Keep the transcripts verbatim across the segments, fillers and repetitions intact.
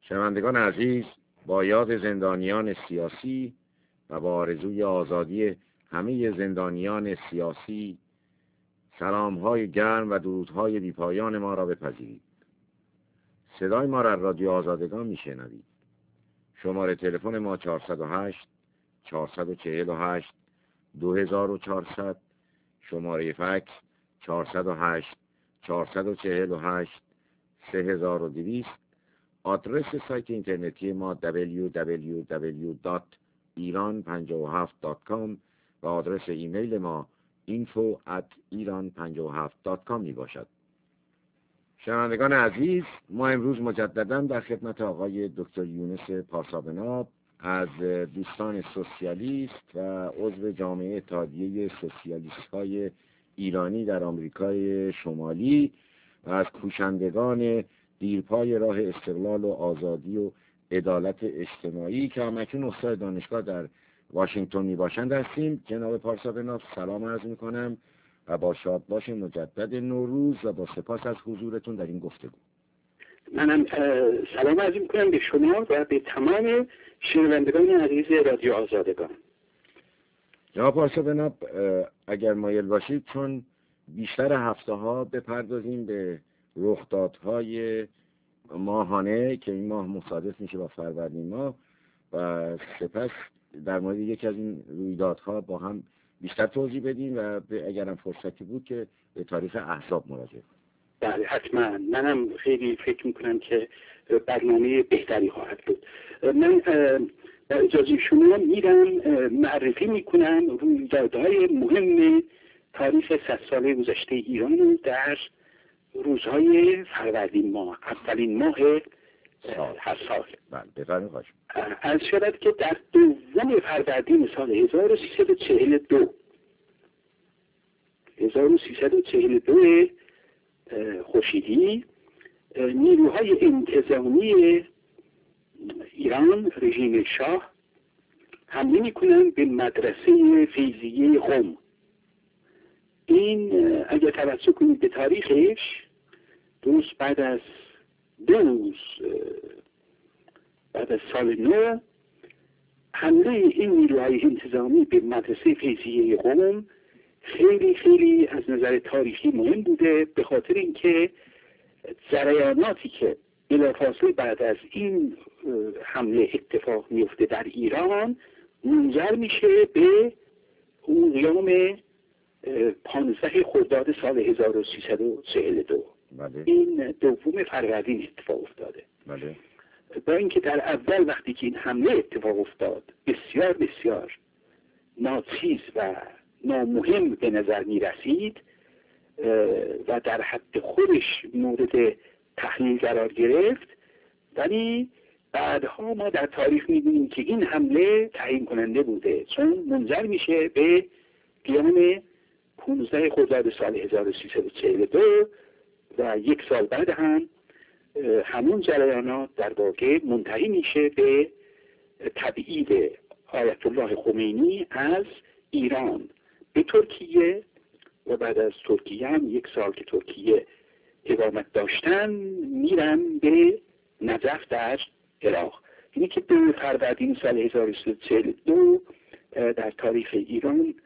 شنوندگان عزیز، با یاد زندانیان سیاسی و با آرزوی آزادی همه زندانیان سیاسی، سلام‌های گرم و درودهای بی‌پایان ما را بپذیرید. صدای ما را از رادیو آزادگان میشنوید. شماره تلفن ما چهارصد و هشت چهارصد چهل و هشت دو هزار و چهارصد، شماره فکس چهارصد و هشت چهارصد چهل و هشت سه هزار و دویست، آدرس سایت اینترنتی ما دبلیو دبلیو دبلیو دات ایران پنجاه و هفت دات کام و آدرس ایمیل ما اینفو ات ایران پنجاه و هفت دات کام می باشد. شنوندگان عزیز، ما امروز مجددا در خدمت آقای دکتر یونس پارسابناب از دوستان سوسیالیست و عضو جامعه اتحادیه سوسیالیست های ایرانی در آمریکای شمالی و از کوشندگان دیرپای راه استقلال و آزادی و عدالت اجتماعی که همکنون استاد دانشگاه در واشنگتن می باشند هستیم. جناب پارسابناب، سلام عرض می کنم و با شادباش مجدد نوروز و با سپاس از حضورتون در این گفتگو. منم سلام عرض می کنم به شما و به تمام شنوندگان عزیز رادیو آزادگان. جناب پارسابناب، اگر مایل باشید، چون بیشتر هفته ها بپردازیم به رخدادهای ماهانه که این ماه مصادف میشه با فروردین ماه و سپس در مورد یکی از این رویدادها با هم بیشتر توضیح بدیم و اگرم فرصتی بود که به تاریخ احزاب مراجعه کنیم. بله حتما، منم خیلی فکر میکنم که برنامه بهتری خواهد بود. من با اجازه شما میرم معرفی میکنم رویدادهای مهم تاریخ صد ساله گذشته ایران در روزهای فروردین ماه، اولین ماه هر سال. بله، بفرمایید. از شدت که در دوم فروردین سال هزار و سیصد و چهل و دو هزار و سیصد و چهل و دو خورشیدی نیروهای انتظامی ایران، رژیم شاه، حمله میکنن به مدرسه فیضیه قم. این اگر توجه کنید به تاریخش، درست بعد از دو روز بعد از سال نو، حمله این نیروهای انتظامی به مدرسه فیضیه قم خیلی خیلی از نظر تاریخی مهم بوده، به خاطر اینکه جریاناتی که بلافاصله بعد از این حمله اتفاق میفته در ایران منجر میشه به اون قیام پانزده خرداد سال هزار و سیصد و چهل و دو. بله. این دوم فروردین اتفاق افتاده. بله. با اینکه در اول وقتی که این حمله اتفاق افتاد بسیار بسیار ناچیز و نامهم به نظر می رسید و در حد خودش مورد تحلیل قرار گرفت، ولی بعدها ما در تاریخ می بینیم که این حمله تعیین کننده بوده، چون منجر میشه به قیام پانزده خرداد سال هزار و سیصد و چهل و دو و یک سال بعد هم همون جریانات در واقع منتهی میشه به تبعید آیت الله خمینی از ایران به ترکیه و بعد از ترکیه هم یک سال که ترکیه اقامت داشتن میرن به نجف در عراق. اینه که دو فروردین سال هزار و سیصد و چهل و دو در تاریخ ایران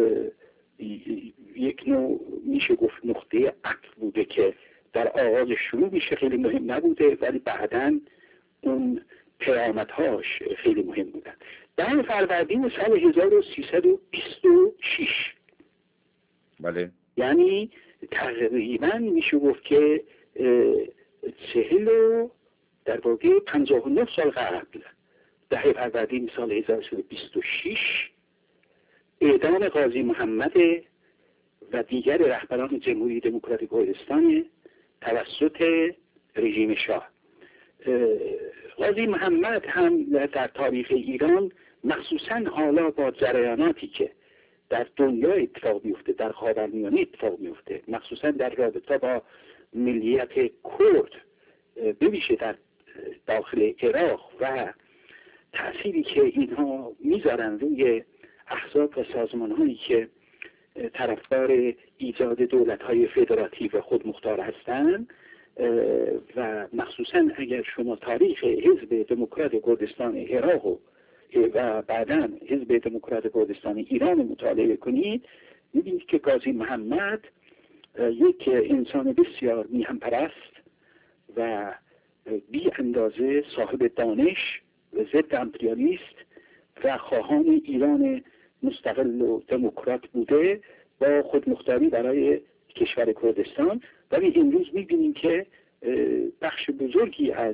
یک نوع میشه گفت نقطه عطف بوده که در آغاز شروع میشه خیلی مهم نبوده، ولی بعداً اون پیامدهاش خیلی مهم بودن. در فروردین سال هزار و سیصد و بیست و شش، بله، یعنی تقریباً میشه گفت که چهل و در واقع پنجاه و نه سال قبل، ده فروردین سال هزار و سیصد و بیست و شش، اعدام قاضی محمد و دیگر رهبران جمهوری دموکراتیک کردستان توسط رژیم شاه. قاضی محمد هم در تاریخ ایران، مخصوصا حالا با جریاناتی که در دنیا اتفاق میفته، در خاورمیانه اتفاق میفته، مخصوصا در رابطه با ملیت کرد، بویژه در داخل عراق و تأثیری که اینها میذارن روی احزاب و سازمان هایی که طرفدار ایجاد دولت های فدراتیو و خودمختار هستند، و مخصوصا اگر شما تاریخ حزب دموکرات کردستان عراق و و بعدا حزب دموکرات کردستان ایران مطالعه کنید، می‌بینید که قاضی محمد یک انسان بسیار میهم پرست و بی اندازه صاحب دانش و ضد امپریالیست و خواهان ایران مستقل و دموکرات بوده با خودمختاری برای کشور کردستان. ولی امروز می‌بینیم که بخش بزرگی از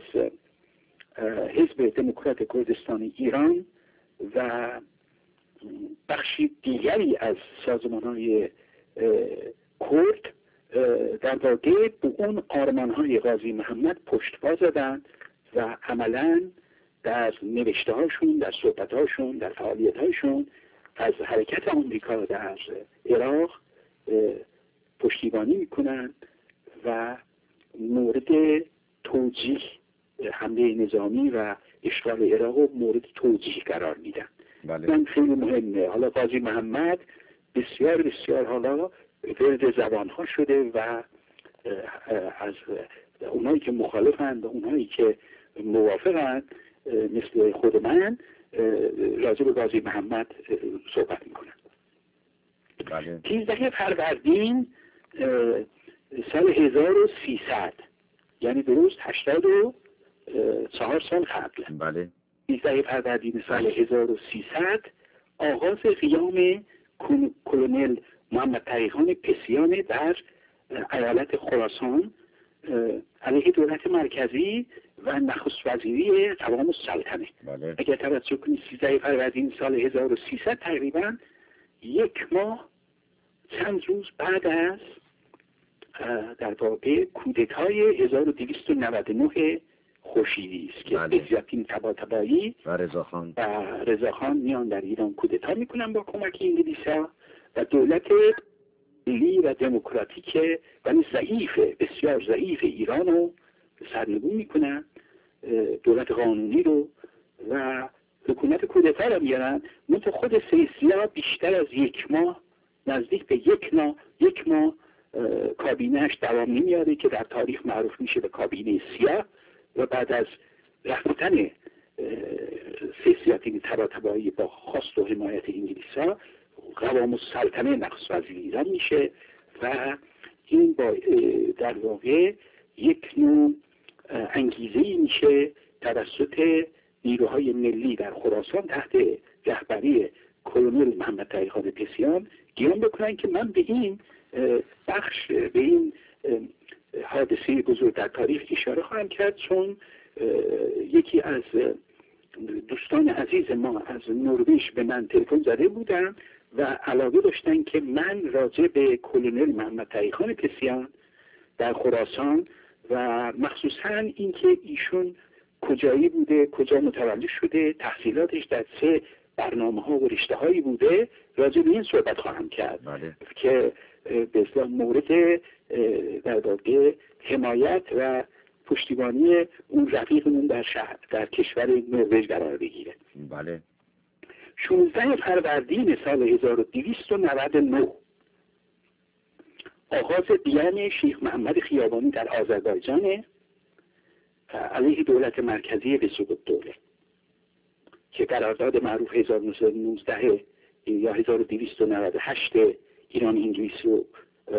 حزب دموکرات کردستان ایران و بخشی دیگری از سازمان‌های کرد در واقع به اون آرمان‌های قاضی محمد پشتوار زدند و عملاً در نوشته‌هاشون، در صحبت‌هاشون، در فعالیت‌هاشون از حرکت آمریکا در عراق پشتیبانی می‌کنند و مورد توجیه حمله نظامی و اشغال عراق رو مورد توجیه قرار میدن. بله. من خیلی مهمه. حالا قاضی محمد بسیار بسیار حالا ورد زبانها شده و از اونایی که مخالفند و اونایی که موافقند مثل خود من راجع به قاضی محمد صحبت میکنن. بله. تیزده فروردین سال هزار و سیصد، یعنی درست هشتاد و چهار سال قبل، بله. تیزده فروردین سال هزار و سیصد آغاز قیام کلونل محمد تقیخان پسیان در ایالت خراسان علیه دولت مرکزی و نخست وزیری قوام السلطنه. بله. اگر توجه کنید سیزده فروردین سال هزار و سیصد تقریبا یک ماه چند روز بعد از در واقع کودتای هزار و دویست و نود و نه خورشیدی است که بله. عزالدین طباطبایی و رضاخان و رضاخان میان در ایران کودتا میکنن با کمک انگلیس‌ها و دولت ملی و دموکراتیک ولی ضعیف، بسیار ضعیف ایران رو سرنگون میکنن، دولت قانونی رو و حکومت کودتا رو میارن. منتها خود سیسیا بیشتر از یک ماه، نزدیک به یک ماه یک ماه کابینهش دوام نمیاره که در تاریخ معروف میشه به کابینه سیاه. و بعد از رفتن سیاسیاتین طباطبایی با خواست و حمایت انگلیس‌ها قوام السلطنه نخست وزیر ایران میشه و این با در واقع یک نوع انگیزه‌ای میشه توسط نیروهای ملی در خراسان تحت رهبری کلونل محمد تقیخان پسیان قیام بکنن که من به این بخش به این حادثه بزرگ در تاریخ اشاره خواهم کرد، چون یکی از دوستان عزیز ما از نروژ به من تلفن زده بودن و علاقه داشتن که من راجع به کلونل محمد تقیخان پسیان در خراسان و مخصوصا اینکه ایشون کجایی بوده، کجا متولد شده، تحصیلاتش در چه برنامه ها و رشته هایی بوده، راجع به این صحبت خواهم کرد. بله. که به اصطلاح مورد در واقع حمایت و پشتیبانی اون رفیقمون در شهر در کشور نروژ قرار بگیره. بله. شانزده فروردین سال هزار و دویست و نود و نه آغاز قیام شیخ محمد خیابانی در آذربایجان علیه دولت مرکزی به سقوط دوله که قرارداد معروف هزار و نهصد و نوزده یا هزار و دویست و نود و هشت ایران انگلیس رو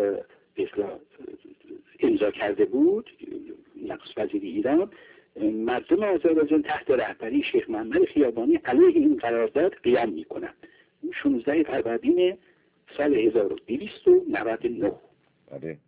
امضا کرده بود نخست وزیر ایران. مردم آذربایجان تحت رهبری شیخ محمد خیابانی علیه این قرارداد قیام میکنند. شانزده فروردین سال هزار و دویست و نود و نه. بله.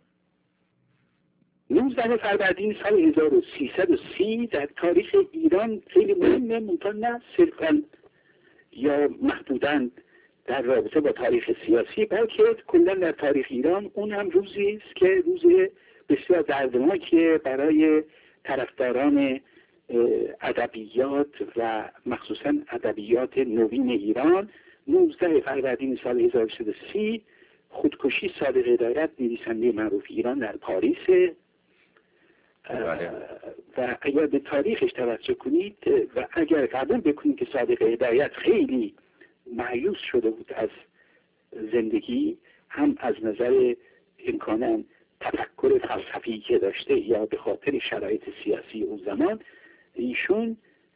نوزده فروردین سال هزار و سیصد و سی در تاریخ ایران خیلی مهمه، منتها نه صرفاً یا محدوداً در رابطه با تاریخ سیاسی بلکه کلاً در تاریخ ایران. اون هم روزی است که روز بسیار دردناکیه برای طرفداران ادبیات و مخصوصاً ادبیات نوین ایران. نوزده فروردین سال هزار و سیصد و سی خودکشی صادق هدایت نویسنده معروف ایران در پاریس بله. و اگر به تاریخش توجه کنید و اگر قبول بکنید که صادق هدایت خیلی مایوس شده بود از زندگی، هم از نظر امکاناً تفکر فلسفی که داشته یا به خاطر شرایط سیاسی اون زمان، ایشون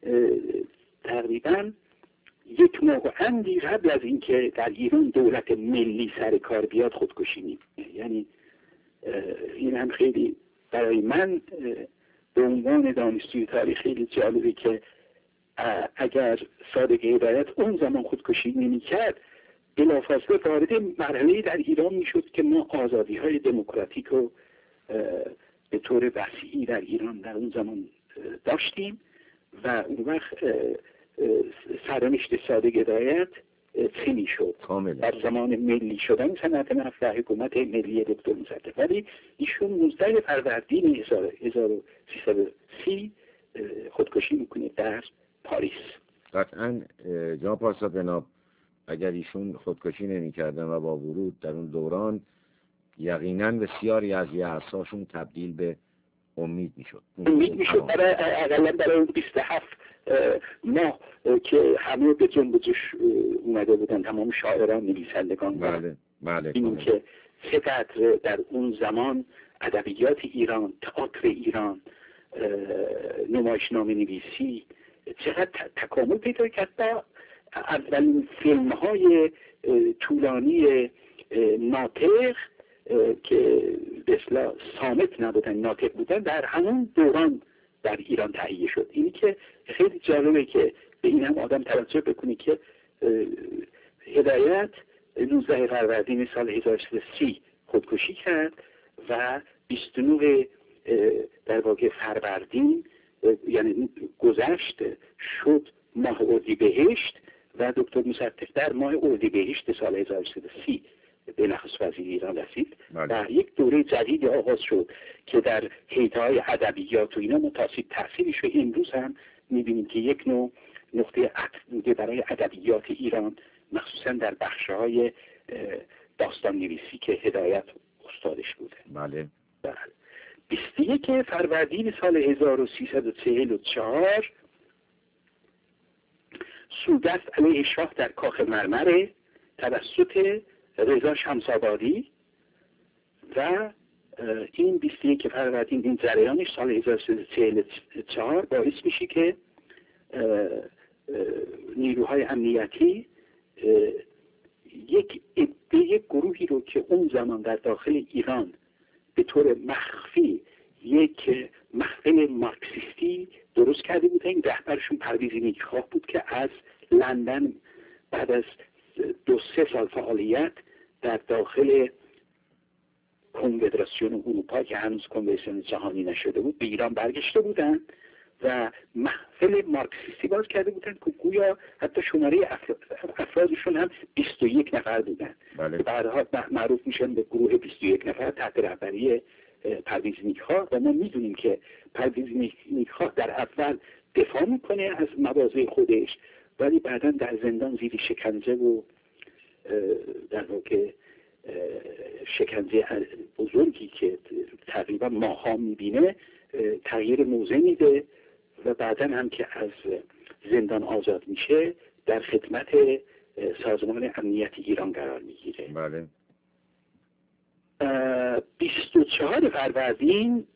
تقریبا یک ماه و اندی قبل از اینکه در ایران دولت ملی سر کار بیاد خودکشی میکنه. یعنی این هم خیلی برای من به عنوان دانشجوی تاریخ خیلی جالبه که اگر صادق هدایت اون زمان خودکشی نمی‌کرد، بلافاصله وارد مرحله در ایران میشد که ما آزادی های دموکراتیک رو به طور وسیعی در ایران در اون زمان داشتیم و اون وقت سرنوشت صادق هدایت چه میشد در زمان ملی شدن صنعت نفت و حکومت ملی دکتر مصدق. ولی ایشون نوزده فروردین هزار و سیصد و سی خودکشی میکنه در پاریس. قطعا جناب پارسا بناب اگر ایشون خودکشی نمی کردن و با ورود در اون دوران، یقینا بسیاری از یأساشون تبدیل به امید میشد. امید میشد برای اقلا برای اون بیست و هفت ماه که همه به جنبش اومده بودن، تمام شاعران، نویسندگان. بله بله. این که چقدر در اون زمان ادبیات ایران، تئاتر ایران، نمایشنامه نویسی چقدر تکامل پیدا کرد. با اولین فیلم های طولانی ناطق که به اصطلاح صامت نبودن، ناطق بودن، در همون دوران در ایران تهیه شد. اینی که خیلی جالبه که به این هم آدم توجه بکنه که هدایت نوزده فروردین سال هزار و سیصد و سی خودکشی کرد و بیست و نه در واقع فروردین یعنی گذشت شد ماه اردیبهشت و دکتر مصدق در ماه اردیبهشت سال هزار و سیصد و سی به نخست وزیر ایران رسید و یک دوره جدید آغاز شد که در حیطه‌های ادبیات و اینا متاسب تأثیرش رو امروز هم می‌بینیم که یک نوع نقطه عطف بوده برای ادبیات ایران، مخصوصا در بخش‌های داستان نویسی که هدایت استادش بوده. بله. بله. بیست و یک فروردین سال هزار و سیصد و چهل و چهار سودست علیه شاه در کاخ مرمره توسط رضا شمس‌آبادی و این بیست و یک فروردین این جریانش سال هزار و سیصد و چهل و چهار باعث میشه که نیروهای امنیتی یک یک گروهی رو که اون زمان در داخل ایران به طور مخفی یک محفل مارکسیستی درست کرده بودن. این رهبرشون پرویز نیکخواه بود که از لندن بعد از دو سه سال فعالیت در داخل کنفدراسیون اروپا که هنوز کنوانسیون جهانی نشده بود به ایران برگشته بودن و محفل مارکسیستی باز کرده بودن که گویا حتی شماره افرادشون هم بیست و یک نفر بودن. بله. بعدها معروف میشن به گروه بیست و یک نفر تحت رهبری پرویز نیکخواه و ما میدونیم که پرویز نیکخواه در اول دفاع میکنه از مواضع خودش ولی بعدا در زندان زیر شکنجه و در واقع شکنجه بزرگی که تقریبا ماها میبینه تغییر موضع میده و بعدا هم که از زندان آزاد میشه در خدمت سازمان امنیت ایران قرار میگیره. بله. بیست و چهار فروردین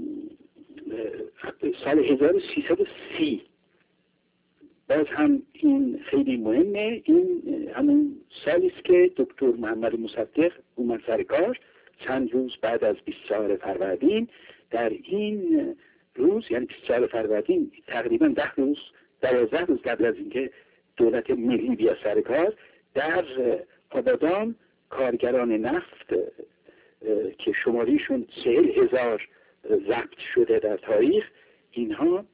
سال هزار و سیصد و سی باز هم این خیلی مهمه. این همون سالی است که دکتر محمد مصدق اومد سر کار چند روز بعد از بیست و چهار فروردین. در این روز یعنی بیست و چهار فروردین تقریبا ده روز دوازده روز قبل از اینکه دولت ملی بیا سر کار در آبادان کارگران نفت که شماریشون چهل هزار ضبط شده در تاریخ اینها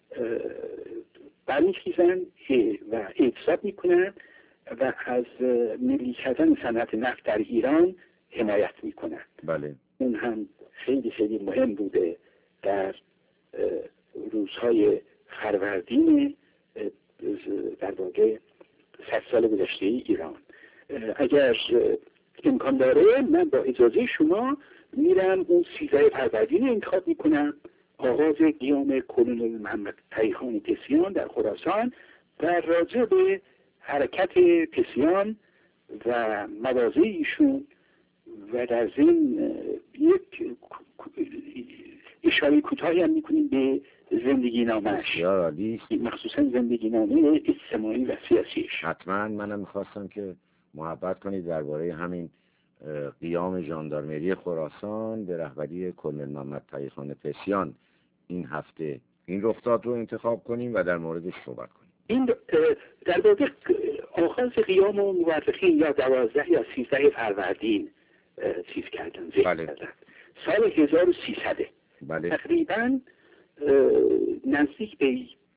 برمیخیزن و اعتصاب میکنن و از ملی کردن صنعت نفت در ایران حمایت میکنن. بله. اون هم خیلی خیلی مهم بوده در روزهای فروردین در واقع صد سال گذشته ایران. اگر امکان داره من با اجازه شما میرم اون سیزده فروردین انتخاب میکنم، آغاز قیام کلونل محمد تایخان پسیان در خراسان و راجع به حرکت پسیان و مواضع ایشون و در ضمن یک اشاره کوتاهی هم میکنیم به زندگی نامش، مخصوصا زندگی نامه اجتماعی و سیاسیش. حتما منم میخواستم که محبت کنید درباره همین قیام ژاندارمری خراسان به رهبری کلنل محمد تقی‌خان پسیان این هفته این رخداد رو انتخاب کنیم و در موردش صحبت کنیم. این در واقع آغاز قیام و مورخین یا دوازده یا سیزده فروردین چیز کردن، ذکر بله. کردن. سال هزار و سیصد بله. تقریبا نزدیک به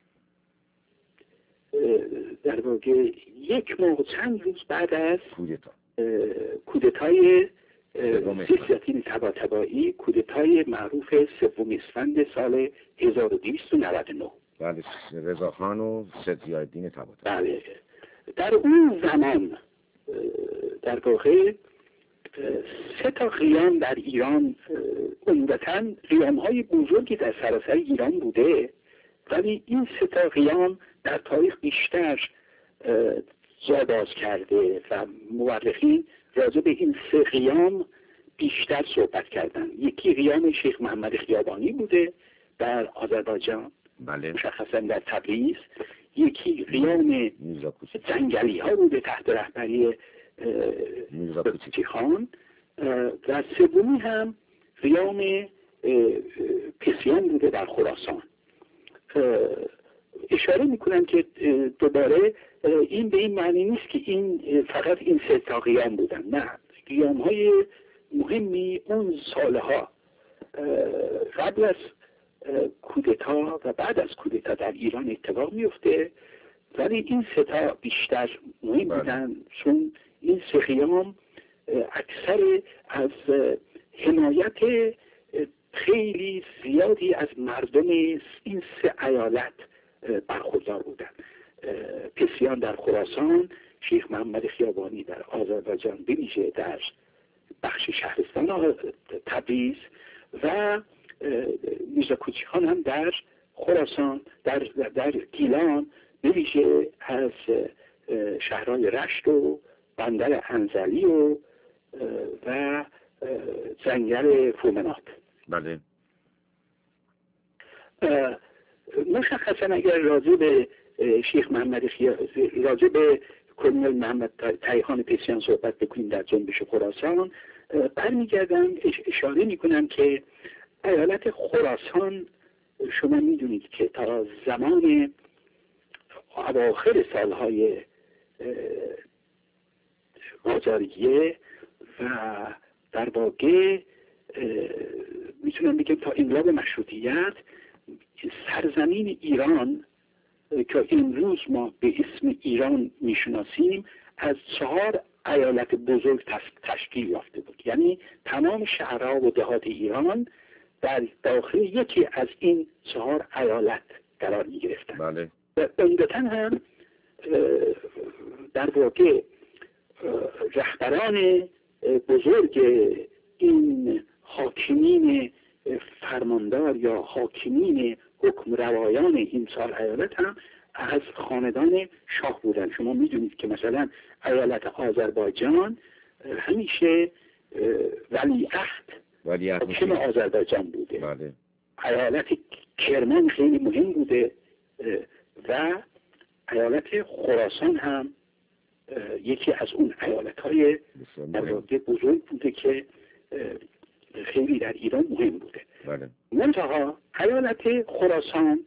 در واقع یک ماه و چند روز بعد از کودتا کودتای سیاستین طباطبایی، کودتای معروف سوم اسفند سال هزار و دویست و نود و نه. بله، رضاخان و سید ضیاءالدین طباطبایی. بله. در اون زمان در واقع سه تا قیام در ایران، عمدتاً قیام‌های بزرگی در سراسر ایران بوده، ولی این سه تا قیام در تاریخ بیشتر جا باز کرده و مورخین راجع به این سه قیام بیشتر صحبت کردن. یکی قیام شیخ محمد خیابانی بوده در آذربایجان، بله. مشخصا در تبریز. یکی قیام جنگلی ها بوده تحت رهبری کوچکی خان و سومی هم قیام پسیان بوده در خراسان. اشاره میکنم که دوباره این به این معنی نیست که این فقط این سه تا قیام بودن، نه، قیام های مهمی اون سالها قبل از کودتا و بعد از کودتا در ایران اتفاق میفته، ولی این سه تا بیشتر مهم بودن چون این سه قیام اکثر از حمایت خیلی زیادی از مردم این سه ایالت برخوردار بودن. پسیان در خراسان، شیخ محمد خیابانی در آذربایجان، بویژه در بخش شهرستان تبریز، و میرزا کوچکی خان هم در خراسان، در در گیلان، بویژه از شهرهای رشت و بندر انزلی و و جنگل فومنات. بله. مشخصا اگر راجع به شیخ محمد خیابانی، راجع به کلنل محمد تقی‌خان پسیان صحبت بکنیم در جنبش خراسان، برمیگردم اشاره میکنم که ایالت خراسان شما میدونید که تا زمان اواخر سالهای قاجاریه و در واقع میتونم بگم تا انقلاب مشروطیت سرزمین ایران که امروز ما به اسم ایران میشناسیم از چهار ایالت بزرگ تشکیل یافته بود. یعنی تمام شهرها و دهات ایران در داخل یکی از این چهار ایالت قرار می گرفتن. بله. و عمدتاً هم در واقع رهبران بزرگ این حاکمین فرماندار یا حاکمین حکم روایان این چهار ایالت هم از خاندان شاه بودن. شما میدونید که مثلا ایالت آذربایجان همیشه ولیعهد حاکم آذربایجان بوده. بله. ایالت کرمان خیلی مهم بوده و ایالت خراسان هم یکی از اون ایالت‌های بزرگ بوده که خیلی در ایران مهم بوده. بله. منتها ایالت خراسان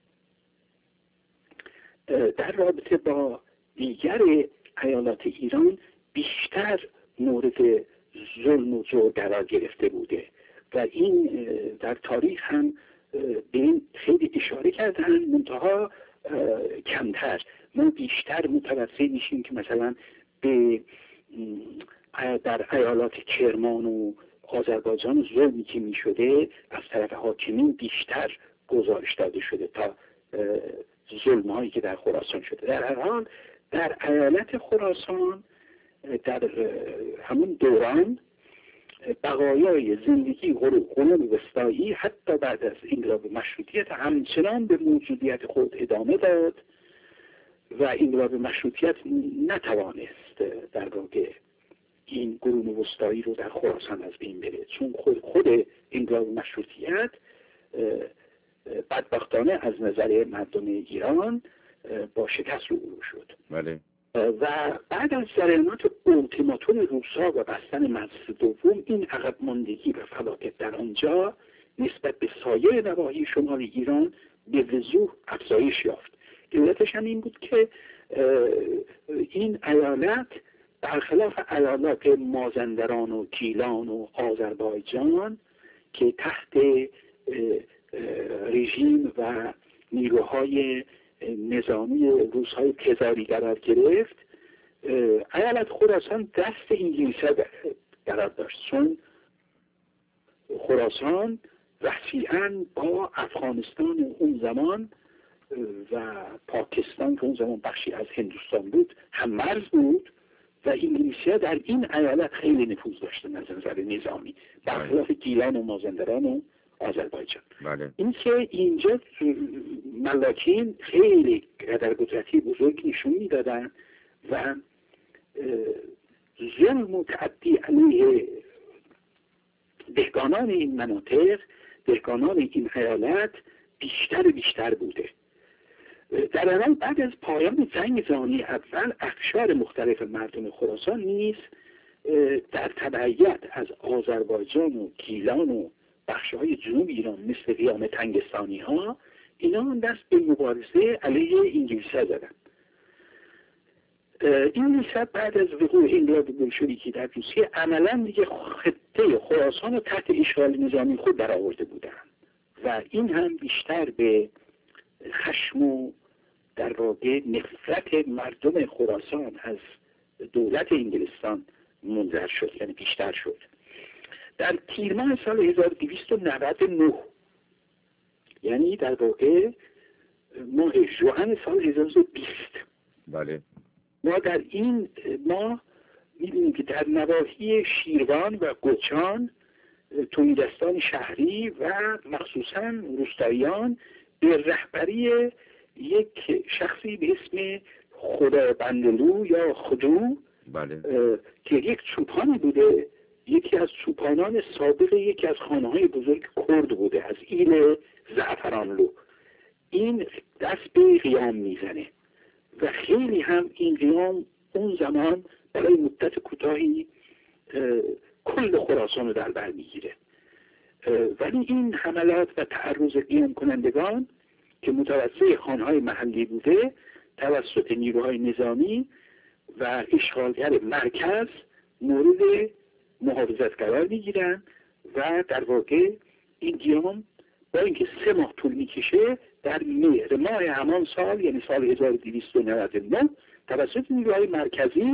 در رابطه با دیگر ایالات ایران بیشتر مورد ظلم و جور قرار گرفته بوده و این در تاریخ هم به این خیلی اشاره کردن، منتها کمتر. ما بیشتر متوجه میشیم که مثلا به در ایالات کرمان و آذربایجان ظلمی که میشده از طرف حاکمین بیشتر گزارش داده شده تا ظلم هایی که در خراسان شده. در هر حال در ایالت خراسان در همون دوران بقایای زندگی قرون وسطایی حتی بعد از انقلاب مشروطیت همچنان به موجودیت خود ادامه داد و انقلاب مشروطیت نتوانست در واقع این قرون وسطایی رو در خراسان از بین بره، چون خود خود انقلاب مشروطیت بدبختانه از نظر مردم ایران با شکست روبرو شد. بله. و بعد از جریانات اولتیماتوم روس‌ها و بستن مجلس دوم، این عقب ماندگی و فلاکت در آنجا نسبت به سایر نواحی شمال ایران به وضوح افزایش یافت. علتش هم این بود که این ایالت برخلاف ایالات مازندران و گیلان و آذربایجان که تحت رژیم و نیروهای نظامی روس‌های تزاری قرار گرفت، ایالت خراسان دست انگلیس‌ها قرار داشت، چون خراسان رفیعاً با افغانستان اون زمان و پاکستان که اون زمان بخشی از هندوستان بود هم مرز بود و انگلیسی‌ها در این ایالت خیلی نفوذ داشتن از نظر نظامی، برخلاف گیلان و مازندران و آذربایجان. بله. این که اینجا ملاکین خیلی قدرقدرتی بزرگ نشون میدادن و ظلم و تعدی علیه دهقانان این مناطق، دهقانان این ایالت بیشتر بیشتر بوده. در حال بعد از پایان جنگ جهانی اول، اقشار مختلف مردم خراسان نیز در تبعیت از آذربایجان و گیلان و بخش‌های جنوب ایران مثل قیام تنگستانی ها، اینا دست به مبارزه علیه انگلیس‌ها زدن. انگلیس‌ها بعد از وقوع انقلاب بلشویکی در روسیه عملاً دیگه خطه خراسان رو تحت اشغال نظامی خود درآورده بودند و این هم بیشتر به خشم و در واقع نفرت مردم خراسان از دولت انگلستان منجر شد، یعنی بیشتر شد. در تیر ماه سال هزار و دویست و نود و نه، یعنی در واقع ماه ژوئن سال هزار و دویست و بیست، بله، ما در این ماه می‌بینیم که در نواحی شیروان و گوچان تهیدستان شهری و مخصوصاً روستاییان به رهبری یک شخصی به اسم خدابندلو یا خدو، بله، که یک چوپانی بوده، یکی از چوپانان سابق یکی از خانه‌های بزرگ کرد بوده از ایل زعفرانلو، این دست به قیام میزنه و خیلی هم این قیام اون زمان برای مدت کوتاهی کل خراسان رو در بر میگیره. ولی این حملات و تعرض قیام کنندگان که متوسط خانه‌های محلی بوده توسط نیروهای نظامی و اشغالگر مرکز مورد محافظت قرار میگیرن و در واقع این قیام با اینکه سه ماه طول میکشه در مهر ماه همان سال، یعنی سال هزار و دویست و نود و نه، توسط نیروهای مرکزی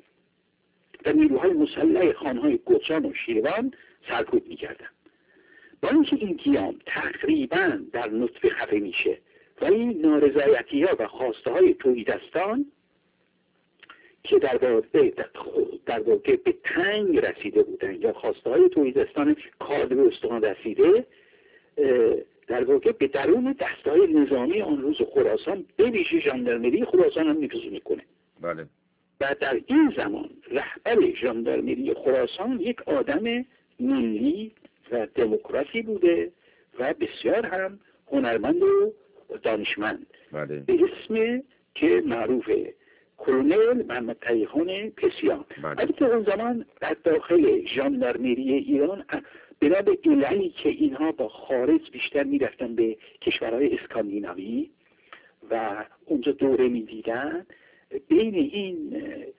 و نیروهای مسلح خانه‌های گوچان و شیروان سرکوب میکردن. با اینکه این قیام تقریبا در نطفه خفه میشه ولی نارضایتی‌ها و خواسته های تهیدستان که در واقع در واقع به تنگ رسیده بودن یا خواسته های تهیدستان کار به استخوان رسیده در واقع به درون دسته‌های نظامی آن روز خراسان به ویژه ژاندارمری خراسان هم نفوذ میکنه. بله. و در این زمان رهبر ژاندارمری خراسان یک آدم ملی و دموکراسی بوده و بسیار هم هنرمند و دانشمند، بله، به اسم که معروفه کلونل محمد تقی‌خان پسیان. بله. البته اون زمان در داخل ژاندارمری ایران بنا به عللی که اینها با خارج بیشتر میرفتن به کشورهای اسکاندیناوی و اونجا دوره میدیدن، بین این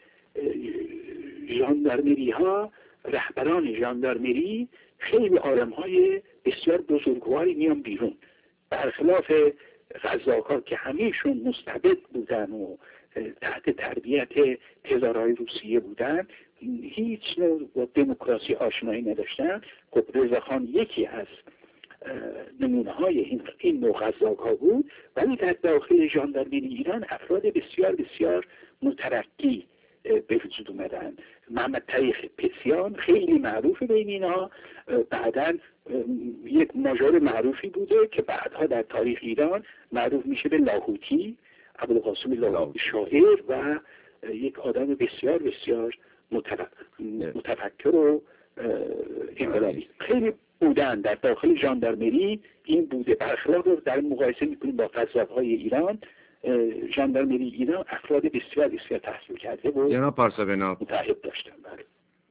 ژاندارمری ها رهبران ژاندارمری خیلی آدم‌های بسیار بزرگواری میان بیرون، برخلاف قزاق‌ها که همیشون مستبد بودن و تحت تربیت تزارهای روسیه بودن، هیچ نوع با دموکراسی آشنایی نداشتن. خب رضاخان یکی از نمونه های این, این نوع قزاق‌ها بود، ولی در داخل ژاندارمری ایران افراد بسیار بسیار مترقی به وجود اومدن. محمد تقی پسیان خیلی معروف بین اینا، بعداً یک ماژور معروفی بوده که بعدها در تاریخ ایران معروف میشه به لاهوتی، ابوالقاسم لاهوتی شاعر و یک آدم بسیار بسیار متفکر و انقلابی. خیلی بودن در داخل ژاندارمری این بوده. برخلاف رو در مقایسه میکنیم با قزاق‌های ایران، ژاندارمری ایران افراد بسیار بسیار تحصیل کرده و جناب پارسابناق متعهد داشتن. بله.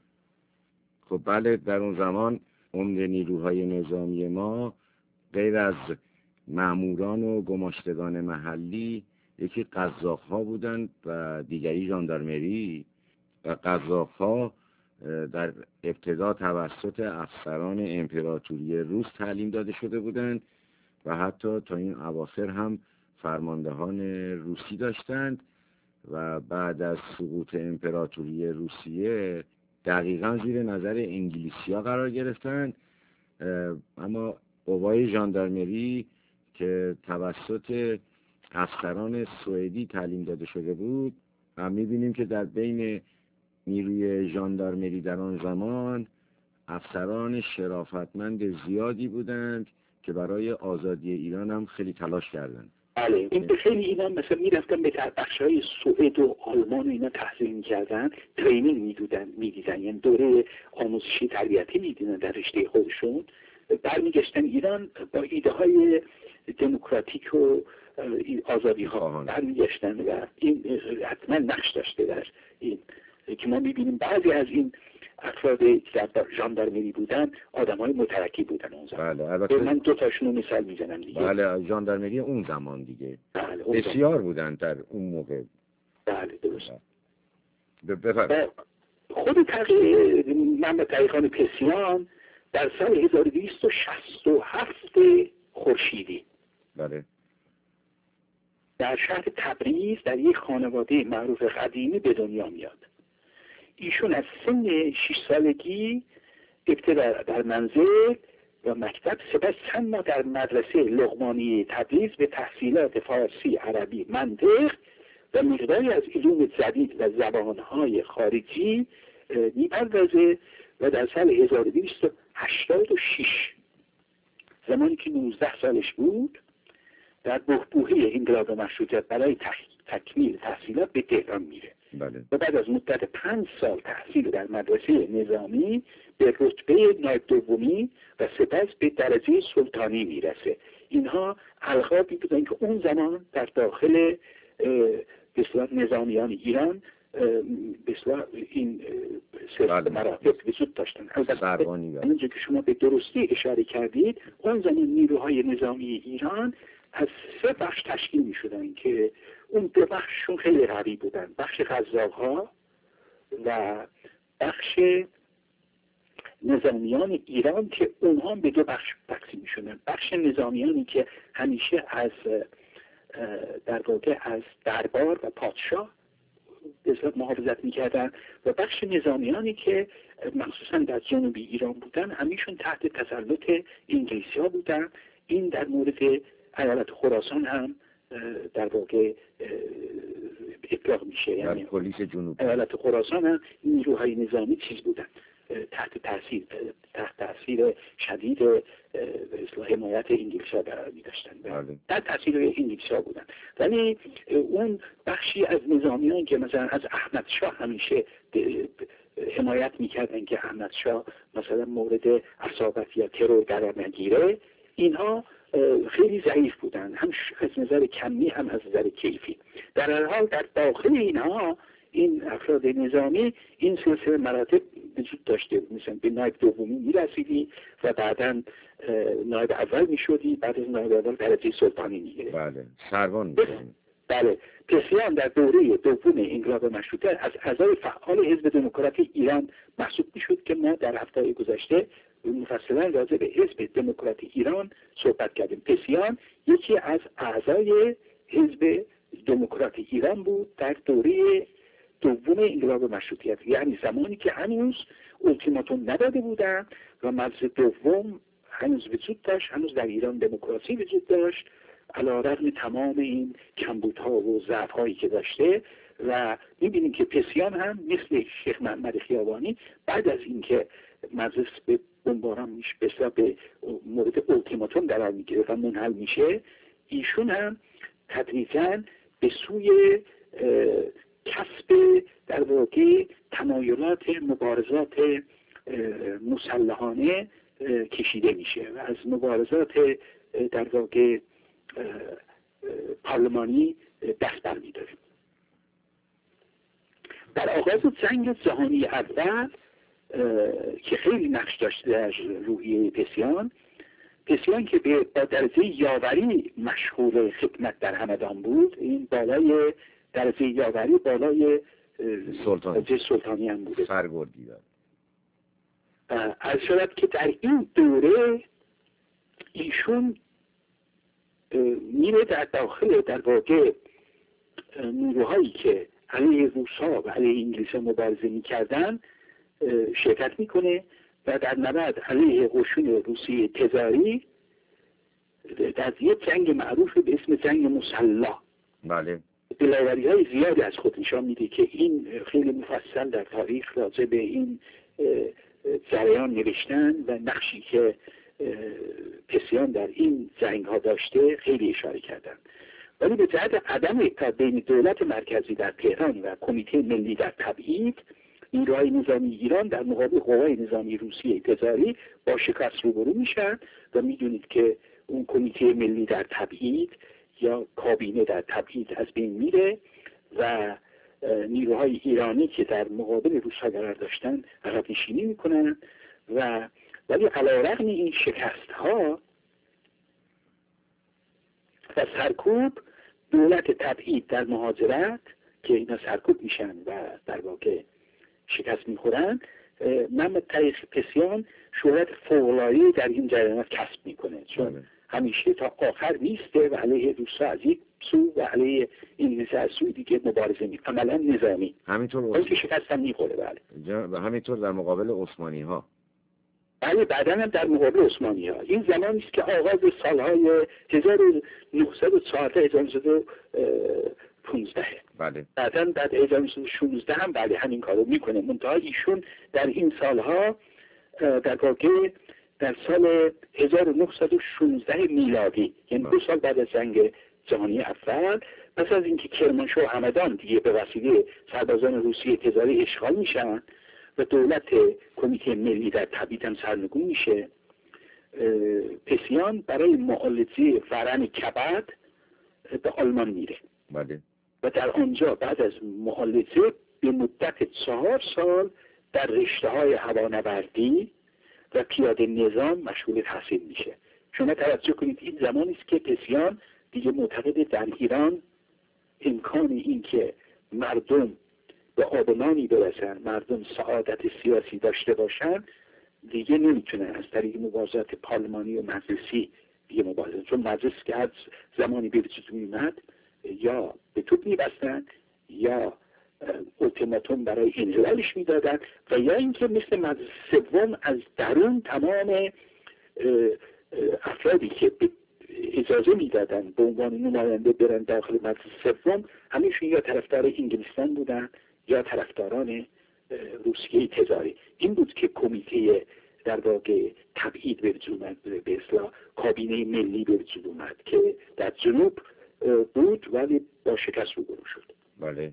خب بله، در اون زمان عمده نیروهای نظامی ما غیر از ماموران و گماشتگان محلی یکی قزاق‌ها بودند و دیگری ژاندارمری. و قزاق‌ها در ابتدا توسط افسران امپراتوری روس تعلیم داده شده بودند و حتی تا این اواخر هم فرماندهان روسی داشتند و بعد از سقوط امپراتوری روسیه دقیقاً زیر نظر انگلیسی‌ها قرار گرفتند. اما قوای ژاندارمری که توسط افسران سوئدی تعلیم داده شده بود و می‌بینیم که در بین نیروی ژاندارمری در آن زمان افسران شرافتمند زیادی بودند که برای آزادی ایران هم خیلی تلاش کردند. بله، این خیلی اینا مثلا میرفتن به بخش‌های سوئد و آلمان و اینا تحصیل می‌کردن، ترینینگ می‌دیدن می‌دیدن یعنی دوره آموزشی تربیتی می‌دیدن در رشته خودشون، برمیگشتن ایران با ایده های دموکراتیک و آزادی ها برمیگشتن و این حتما نقش داشته در این که ما می‌بینیم بعضی از این افرادی که در ژاندارمری بودن آدم‌های مترکی بودن اون زمان. بله، البته من دو تاشونو مثال میزنم دیگه. بله، ژاندارمری اون زمان دیگه. بله، بسیار بودن در اون موقع. بله درست. بفرمایید. خود تحقیق محمد تقی‌خان پسیان در سال هزار و دویست و شصت و هفت خورشیدی بله در شهر تبریز در یک خانواده معروف قدیمی به دنیا میاد. ایشون از سن شش سالگی ابتدا در منزل و مکتب، سپس چند ماه در مدرسه لقمانی تبریز به تحصیلات فارسی، عربی، منطق و مقداری از علوم جدید و زبانهای خارجی میپردازه و در سال هزار و دویست و هشتاد و شش زمانی که نوزده سالش بود در بحبوحه انقلاب مشروطیت برای تکمیل تحصیلات به تهران میره. بله. و بعد از مدت پنج سال تحصیل در مدرسه نظامی به رتبه نایب دومی و سپس به درجه سلطانی میرسه. اینها القابی بودن که اون زمان در داخل بسیار نظامیان ایران بسیار این سلسله مراتب وجود داشتن. همونجور که شما به درستی اشاره کردید، اون زمان نیروهای نظامی ایران از سه بخش تشکیل می شدن که اون دو بخششون خیلی قوی بودن. بخش قزاق‌ها و بخش نظامیان ایران که اونها به دو بخش تقسیم می شدن. بخش نظامیانی که همیشه از در واقع از دربار و پادشاه بسیار محافظت میکردن و بخش نظامیانی که مخصوصا در جنوبی ایران بودن همیشون تحت تسلط انگلیسی ها بودن. این در مورد ایالت خراسان هم در واقع اطلاق میشه، یعنی پلیس جنوبی ایالت خراسان هم نیروهای نظامی چیز بودن تحت تاثیر تحت تاثیر شدید اصلاح حمایت انگلیس‌ها قرار می‌داشتن، در تاثیر انگلیس‌ها بودن. ولی اون بخشی از نظامیان که مثلا از احمد شاه همیشه حمایت می‌کردن که احمد شاه مثلا مورد عصابت یا ترور قرار نگیره، اینها خیلی ضعیف بودن، هم از نظر کمی هم از نظر کیفی. در هر حال در داخل اینها این افراد نظامی این سلسله مراتب وجود داشته. مثلا به نایب دومی میرسیدی و بعدا نایب اول میشدی، بعد از نایب اول درجه سلطانی میگیره. بله، سروان میشدی. بله، پسیان در دوره دوم انقلاب مشروطه از اعضای فعال حزب دموکراتی ایران محسوب میشد که ما در هفته گذشته مفصلا راجع به حزب دموکراتی ایران صحبت کردیم. پسیان یکی از اعضای حزب دموکراتی ایران بود در دوره دوم انقلاب مشروطیت، یعنی زمانی که هنوز اولتیماتوم نداده بودن و مجلس دوم هنوز وجود داشت، هنوز در ایران دموکراسی وجود داشت علیرغم تمام این کمبودها و ضعف‌هایی که داشته. و می‌بینیم که پسیان هم مثل شیخ محمد خیابانی بعد از اینکه مجلس به بمباران میشه بسیار به مورد اولتیماتوم قرار میگیره و منحل میشه، ایشون هم تدریجاً به سوی کسب در واقع تمایلات مبارزات مسلحانه کشیده میشه و از مبارزات در واقع پارلمانی دست برمی‌داره. در آغاز جنگ جهانی اول که خیلی نقش داشته در روحیه پسیان، پسیان که به با درجه یاوری مشهور خدمت در همدان بود، این بالای درجه یاوری بالای سلطانی سلطانی هم بوده. سرگردی داد. از شدت که در این دوره ایشون میره در داخل در واقع نیروهایی که علیه روس‌ها و علیه انگلیس‌ها مبارزه می‌کردن شرکت میکنه و در نبرد علیه قشون روسیه تزاری در یک جنگ معروف به اسم جنگ مسلح بله دلاوری های زیادی از خود نشان میده که این خیلی مفصل در تاریخ راجع به این جریان نوشتن و نقشی که پسیان در این جنگ ها داشته خیلی اشاره کردن. ولی به جهت عدم اتحاد بین دولت مرکزی در تهران و کمیته ملی در تبعید، نیروهای نظامی ایران در مقابل قوای نظامی روسیه تزاری با شکست روبرو میشن و میدونید که اون کمیته ملی در تبعید یا کابینه در تبعید از بین میره و نیروهای ایرانی که در مقابل روس‌ها قرار داشتن عقب نشینی میکنن و ولی علیرغم این شکست ها و سرکوب، دولت تبعید در مهاجرت که اینا سرکوب میشن و در واقع شکست میخورن، محمد تقی پسیان شهرت فوق‌العاده‌ای در این جریانات کسب میکنه، چون همیشه تا آخر میسته و علیه روس‌ها از یک سو و علیه انگلیس از سوی دیگه مبارزه میکنه، عملا نظامی. همینطور اون که شکست هم میخوره. بله و همینطور در مقابل عثمانی ها. بله بعدا هم در مقابل عثمانی ها. این زمانی است که آغاز سالهای هزار و نهصد و چهارده هزار و نهصد و پانزده بله بعدا بعد هزار و نهصد و شانزده هم بله همین کارو میکنه. منتها ایشون در این سالها در واقع در سال هزار و نهصد و شانزده میلادی، یعنی دو سال بعد از جنگ جهانی اول، پس از اینکه کرمانشاه و همدان دیگه به وسیله سربازان روسیه تزاری اشغال میشن و دولت کمیته ملی در تبعید هم سرنگون میشه، پسیان برای معالجه ورم کبد به آلمان میره. بله. و در آنجا بعد از معالجه به مدت چهار سال در رشته های هوانوردی و پیاده نظام مشغول تحصیل میشه. شما توجه کنید این زمانی است که پسیان دیگه معتقد در ایران امکان این که مردم به آبنانی برسن، مردم سعادت سیاسی داشته باشن، دیگه نمیتونه از طریق مبارزات پارلمانی و مجلسی دیگه مبارزه، چون مجلس که از زمانی به وجود میومد یا به توپ میبستن یا اولتیماتوم برای انحلالش میدادن و یا اینکه مثل مجلس سوم از درون تمام افرادی که اجازه میدادن به عنوان نماینده برن داخل مجلس سوم همیشون یا طرفدار انگلستان بودن یا طرفداران روسیه تزاری. این بود که کمیته در واقع تبعید به وجود اومد، به اصطلاح کابینه ملی به وجود اومد که در جنوب بود ولی با شکست روبرو شد. بله.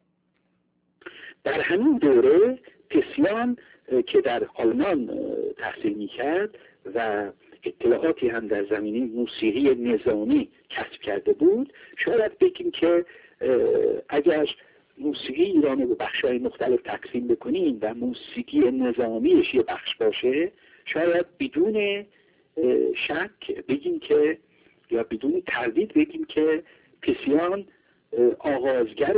در همین دوره پسیان که در آلمان تحصیل میکرد و اطلاعاتی هم در زمینه موسیقی نظامی کسب کرده بود، شاید بگیم که اگر موسیقی ایران رو به بخش‌های مختلف تقسیم بکنیم و موسیقی نظامیش یه بخش باشه، شاید بدون شک بگیم که یا بدون تردید بگیم که پسیان آغازگر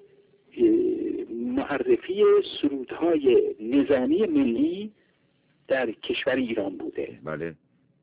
معرفی سرودهای نظامی ملی در کشور ایران بوده. بله.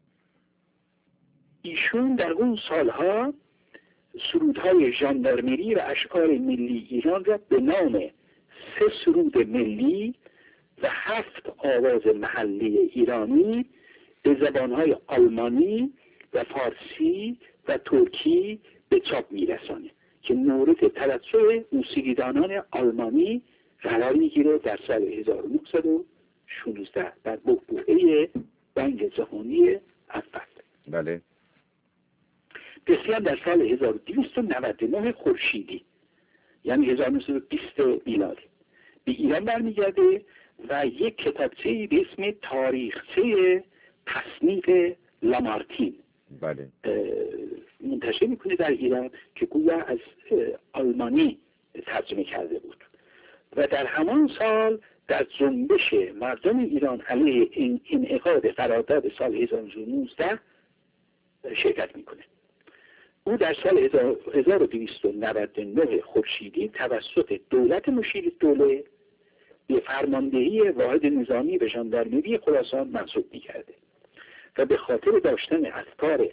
ایشون در اون سالها سرودهای ژاندارمری و اشعار ملی ایران را به نام سه سرود ملی و هفت آواز محلی ایرانی به زبانهای آلمانی و فارسی و ترکی به چاپ میرسانه که مورد توجه موسیقیدانان آلمانی قرار میگیره در سال هزار و نهصد و شانزده در بحبوحه جنگ جهانی اول. بله. پسیان در سال هزار و دویست و نود و نه خورشیدی یعنی هزار و نهصد و بیست میلادی به ایران برمیگرده و یک کتابچه‌ای به اسم تاریخچه تصنیف لامارتین بله منتشر میکنه در ایران که گویا از آلمانی ترجمه کرده بود و در همان سال در جنبش مردم ایران علیه انعقاد قرارداد سال هزار و نهصد و نوزده شرکت میکنه. او در سال هزار و دویست و نود و نه خورشیدی توسط دولت مشیر دوله به فرماندهی واحد نظامی به ژاندارمری خراسان منصوب میکرده و به خاطر داشتن افکار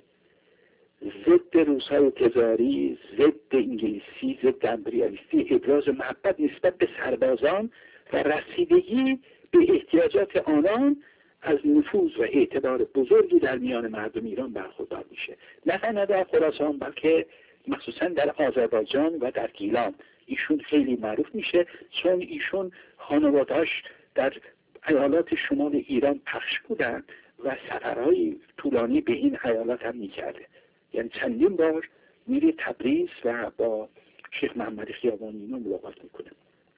ضد روس‌های تزاری، ضد انگلیسی، ضد امپریالیستی، ابراز محبت نسبت به سربازان و رسیدگی به احتیاجات آنان از نفوذ و اعتبار بزرگی در میان مردم ایران برخوردار میشه. نه تنها در خراسان بلکه مخصوصا در آذربایجان و در گیلان ایشون خیلی معروف میشه، چون ایشون خانواده‌اش در ایالات شمال ایران پخش بودن و سفرهای طولانی به این ایالات هم میکرده. یعنی چندین بار میره تبریز و با شیخ محمد خیابانی اینا ملاقات میکنه.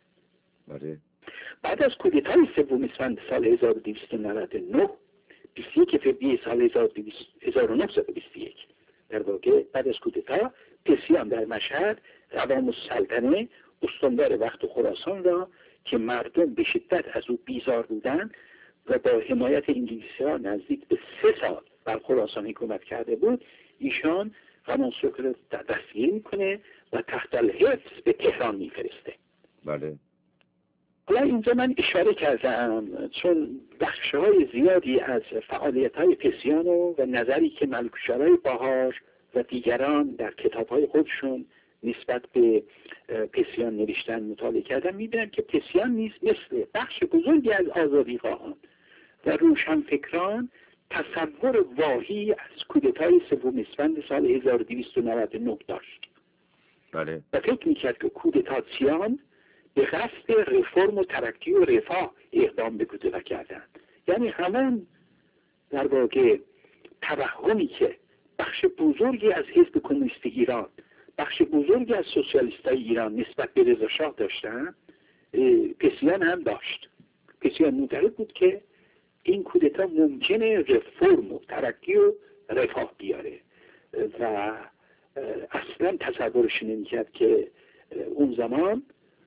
بله. بعد از کودتای سوم اسفند سال هزار و دویست و نود و نه، بیست و یک فوریه سال هزار و نهصد و بیست و یک، در واقع بعد از کودتا پسیان در مشهد قوام السلطنه استاندار وقت خراسان را که مردم به شدت از او بیزار بودند و با حمایت انگلیسی ها نزدیک به سه سال بر خراسان حکومت کرده بود، ایشان قمانسوک را در دستگیر میکنه و تحت الحفظ به تهران میفرسته. بله. حالا اینجا من اشاره کردم چون بخش‌های زیادی از فعالیت‌های پسیانو و نظری که ملکوشارای بهار و دیگران در کتاب‌های خودشون نسبت به پسیان نوشتن مطالعه کردن، می‌بینم که پسیان نیز مثل بخش بزرگی از آزادیخواهان و روشنفکران تصور واهی از کودتای سوم اسفند سال هزار و دویست و نود و نه داشت. بله. و فکر می‌کرد که کودتاسیان به قصد رفرم و ترقی و رفاه اقدام به کودتا کردند. یعنی همون در واقع توهمی که بخش بزرگی از حزب کمونیست ایران، بخش بزرگی از سوسیالیستای ایران نسبت به رضا شاه داشتن، پسیان هم داشت. پسیان معتقد بود که این کودتا ممکنه رفرم و ترقی و رفاه بیاره و اصلا تصورش نمی‌کرد که اون زمان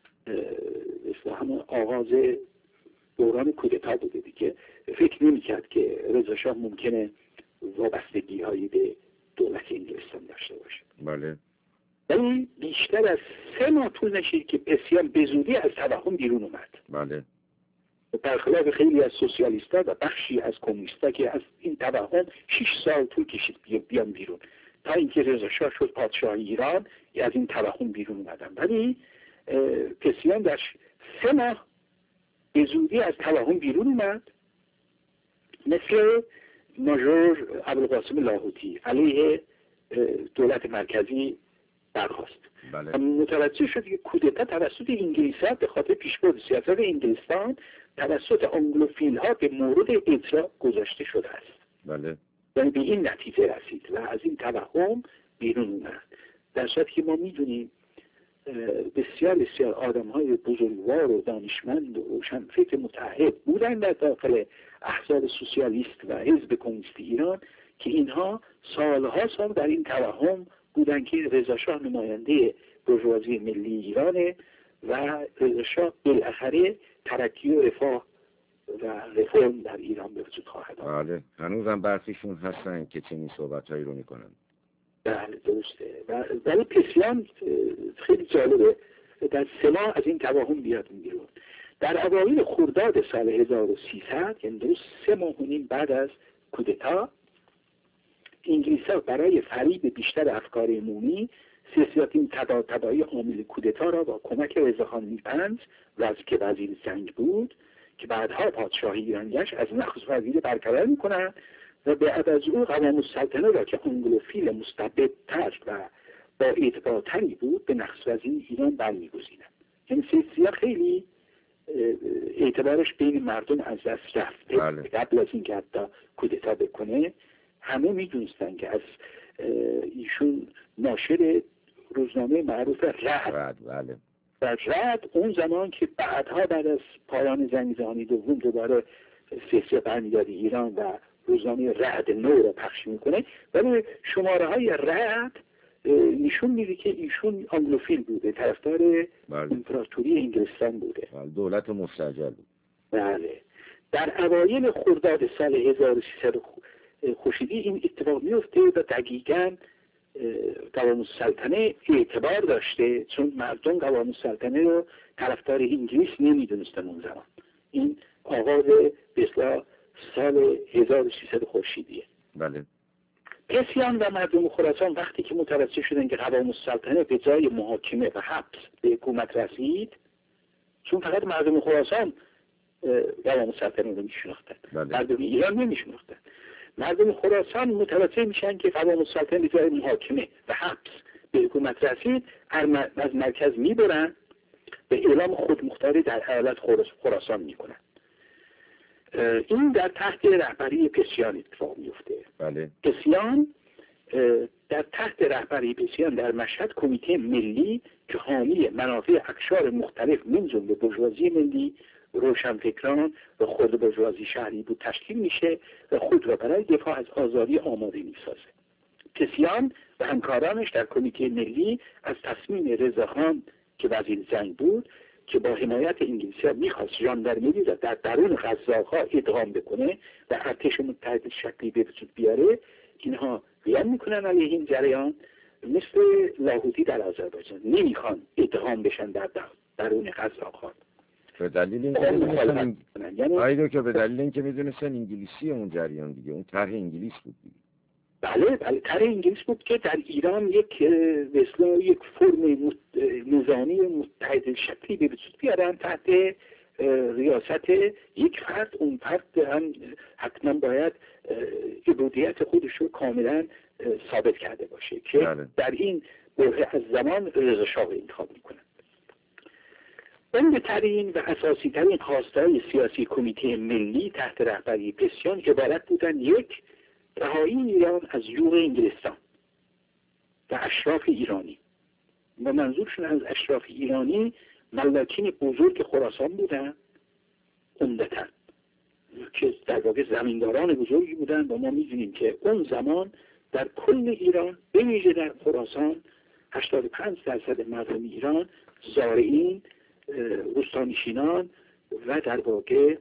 همون آغاز دوران کودتا بوده دیگه، فکر نمی‌کرد که رضا شاه ممکنه وابستگی هایی به دولت انگلستان داشته باشه. بله. ولی بیشتر از سه ماه طول نشید که پسیان به زودی از توهم بیرون اومد. بله. برخلاف خیلی از سوسیالیست‌ها و بخشی از کمونیست‌ها که از این توهم شش سال طول کشید بیان بیرون، تا اینکه رضا شاه شد پادشاه ایران از این توهم بیرون اومدن. ولی پسیان در سه ماه به زودی از توهم بیرون اومد، مثل ماژور ابوالقاسم لاهوتی علیه دولت مرکزی برخاست. بله. متوجه شد که کودتا توسط انگلیس‌ها به خاطر پیشبرد سیاست انگلستان توسط آنگلوفیل ها به مورد اجرا گذاشته شده است. بله. یعنی به این نتیجه رسید و از این توهم بیرون اومد. در صورتی که ما میدونیم بسیار بسیار آدم‌های بزرگوار و دانشمند و روشنفکر متعهد بودن در داخل احزاب سوسیالیست و حزب کمونیست ایران که اینها سالها سال در این توهم بودن که رضا شاه نماینده بورژوازی ملی ایرانه و رضا شاه بالاخره ترقی و رفاه و رفرم در ایران به وجود خواهد آمد. بله. هنوزم برخیشون هستن که چنین صحبت‌هایی رو میکنن. بله درسته. و ولی پسیان خیلی جالبه در سه ماه از این توهم بیاد بیرون. در اوایل خرداد سال هزار و سیصد، یعنی درست سه ماه و نیم بعد از کودتا، انگلیس‌ها برای فریب بیشتر افکار عمومی سیاستین تبا تبایی عامل کودتا را با کمک رضاخان میرپنج و که وزیر جنگ بود که بعدها پادشاه ایران گشت از نخست وزیر برقرار میکنند و به عوض او قوام السلطنه را که انگلوفیل مستبدتر و با اعتبارتری بود به نخست وزیر ایران برمیگزینند. یعنی سیاست خیلی اعتبارش بین مردم از دست رفته. بله. قبل از اینکه حتی کودتا بکنه همه میدونستن که از ایشون ناشر روزنامه معروف رعد بله. و رد اون زمان که بعدها بعد از پایان جنگ جهانی دوم دوباره سیاسی برمیگرده ایران و روزنامه رعد نو رو پخش میکنه، ولی شماره های رعد نشون میده که ایشون آنگلوفیل بوده، طرفدار امپراتوری انگلستان بوده، دولت مستعجل بود. بله. در اوایل خرداد سال هزار و سیصد خورشیدی این اتفاق میفته و دقیقاً قوام السلطنه اعتبار داشته، چون مردم قوام السلطنه رو طرفدار انگلیس نمیدونستن اون زمان. این آغاز به اصطلاح سال هزار و سیصد خورشیدیه. بله. پرسیان و مردم خراسان وقتی که متوجه شدن که قوام السلطنه به جای محاکمه و حبس به حکومت رسید، چون فقط مردم خراسان قوام السلطنه رو میشناختن، مردم ایران نمیشناختن. مردم خراسان متوجه میشن که قوام السلطنه به جای محاکمه و حبس به حکومت رسید، از مرکز میبرن به اعلام خودمختاری در ایالت خراسان میکنن. این در تحت رهبری پسیان اتفاق میفته. بله. پسیان در تحت رهبری پسیان در مشهد کمیته ملی که حامی منافع اقشار مختلف من جمله بورژوازی ملی، روشنفکران و خود بورژوازی شهری بود تشکیل میشه و خود را برای دفاع از آزادی آماده میسازه. پسیان و همکارانش در کمیته ملی از تصمیم رضاخان که وزیر جنگ بود که با حمایت انگلیسی‌ها میخواست ژاندارمری را در درون قزاق‌ها ادغام بکنه و ارتش متحد شکلی به وجود بیاره، اینها قیام میکنن علیه این جریان، مثل لاهوتی در آذربایجان نمیخوان ادغام بشن در درون قزاق‌ها. به دلیل اینکه میدونستن یعنی آیدو که به دلیل اینکه میدونستن انگلیسی اون جریان دیگه، اون طرح انگلیس بود دیگه. بله بله طرح انگلیس بود که در ایران یک مثلا یک فرم نظامی متحد شکلی به وجود بیارن تحت ریاست یک فرد. اون فرد هم حتما باید عبودیت خودش رو کاملا ثابت کرده باشه که بله. در این بره از زمان رضا شاه انتخاب میکنن. عمده‌ترین و اساسی ترین خواستهای سیاسی کمیته ملی تحت رهبری پسیان عبارت بودن: یک، رهایی ایران از یوغ انگلستان و اشراف ایرانی، و منظورشون از اشراف ایرانی ملاکین بزرگ خراسان بودن عمدتاً، که در واقع زمینداران بزرگی بودن و ما می‌دونیم که اون زمان در کل ایران به ویژه در خراسان هشتاد و پنج درصد مردم ایران زارعین، روستانشینان و در واقع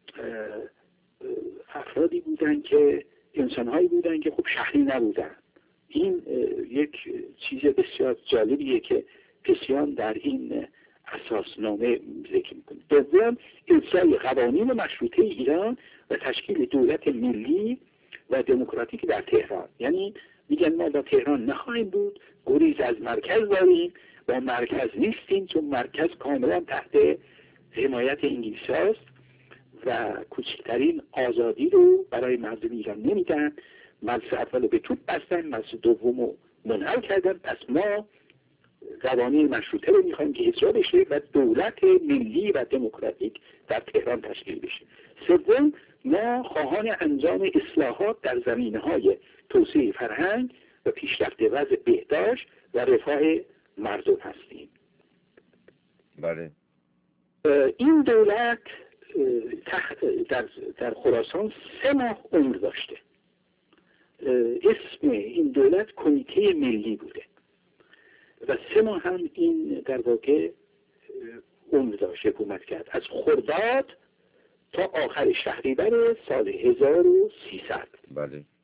افرادی بودن که انسان‌هایی بودن که خب شهری نبودن. این یک چیز بسیار جالبیه که پسیان در این اساسنامه ذکر میکنه. دوم، اجرای قوانین مشروطه ایران و تشکیل دولت ملی و دموکراتیک در تهران. یعنی میگن ما در تهران نخواهیم بود، گریز از مرکز داریم، با مرکز نیستیم، چون مرکز کاملا تحت حمایت انگلیس است و کوچکترین آزادی رو برای مردم ایران نمیدن. مجلس اول به توپ بستن، مجلس دوم رو منحل کردن. پس ما قوانین مشروطه رو میخوایم که اجرا بشه و دولت ملی و دموکراتیک در تهران تشکیل بشه. سوم، ما خواهان انجام اصلاحات در زمینه‌های توسعه فرهنگ و پیشرفت وضع بهداشت و رفاه مردم هستیم. بله. این دولت در, در خراسان سه ماه عمر داشته. اسم این دولت کمیته ملی بوده و سه ماه هم این در واقع عمر داشت، حکومت کرد، از خرداد تا آخر شهریور سال هزار و سیصد. بله.